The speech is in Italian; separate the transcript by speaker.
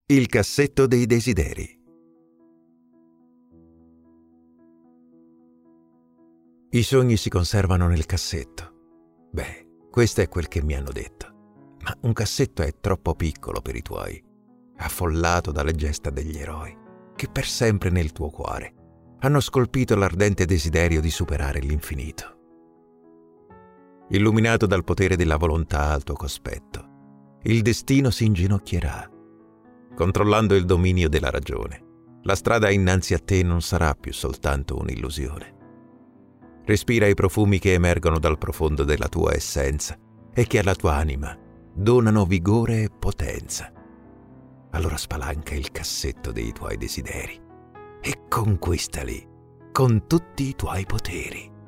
Speaker 1: Il cassetto dei desideri. I sogni si conservano nel cassetto. Beh, questo è quel che mi hanno detto. Ma un cassetto è troppo piccolo per i tuoi, affollato dalle gesta degli eroi, che per sempre nel tuo cuore hanno scolpito l'ardente desiderio di superare l'infinito. Illuminato dal potere della volontà al tuo cospetto, il destino si inginocchierà. Controllando il dominio della ragione, la strada innanzi a te non sarà più soltanto un'illusione. Respira i profumi che emergono dal profondo della tua essenza e che alla tua anima donano vigore e potenza. Allora spalanca il cassetto dei tuoi desideri e conquistali con tutti i tuoi poteri.